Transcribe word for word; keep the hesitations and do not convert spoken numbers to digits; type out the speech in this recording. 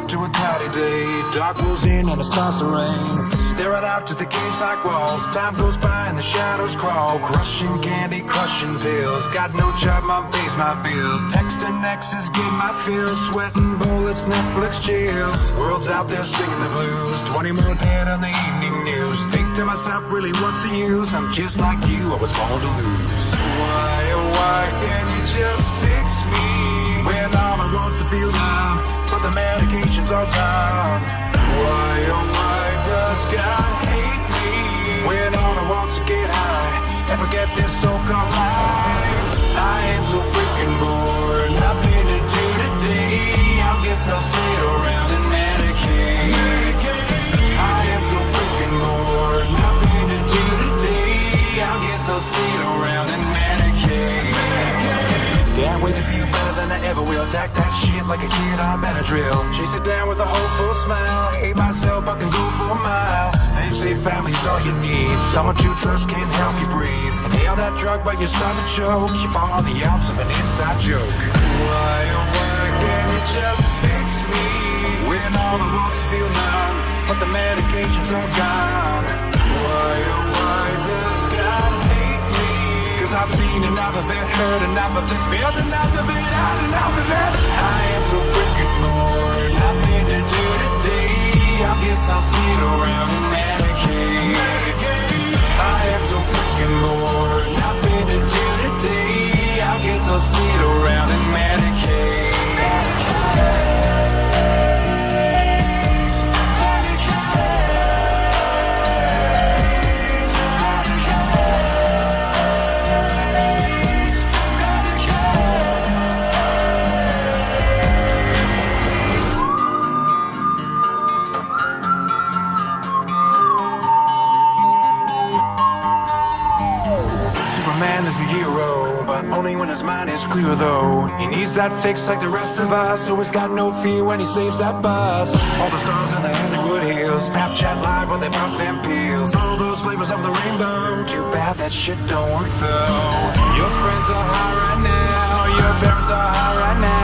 to a cloudy day. Dark rolls in and it starts to rain. Staring out to the cage like walls. Time goes by and the shadows crawl. Crushing candy, crushing pills. Got no job, my pays my bills. Texting exes, get my feels. Sweating bullets, Netflix chills. World's out there singing the blues. Twenty more dead on the evening news. Think to myself, really what's the use? I'm just like you, I was born to lose. Why, oh why can't you just fix me? When all I want to feel numb, but the medication's all gone. Why, oh why does God hate me? When all I want to get high and forget this so-called life. I am so freaking bored, nothing to do today. I guess I'll sit around and medicate. I am so freaking bored, nothing to do today. I guess I'll sit around and medicate. Can't wait to feel better than I ever will. Tack that shit like a kid on Benadryl. Chase it down with a hopeful smile. Hate myself, I can go for miles. They say family's all you need. Someone to trust can help you breathe. Inhale that drug but you start to choke. You fall on the outs of an inside joke. Why, oh why can't you just fix me? When all I want to feel numb, but the medication's all gone. Why, oh why does God hate me? Cause I've seen enough of it, heard enough of it, felt enough of it, had enough of it. I am so freaking bored, nothing to do today. I guess I'll sit around and medicate. I am so freaking bored, nothing to do today. I guess I'll sit around and medicate. Superman is a hero, but only when his mind is clear though. He needs that fix like the rest of us, so he's got no fear when he saves that bus. All the stars in the Hollywood Hills, Snapchat live while they pop them pills. All those flavors of the rainbow, too bad that shit don't work though. Your friends are high right now, your parents are high right now.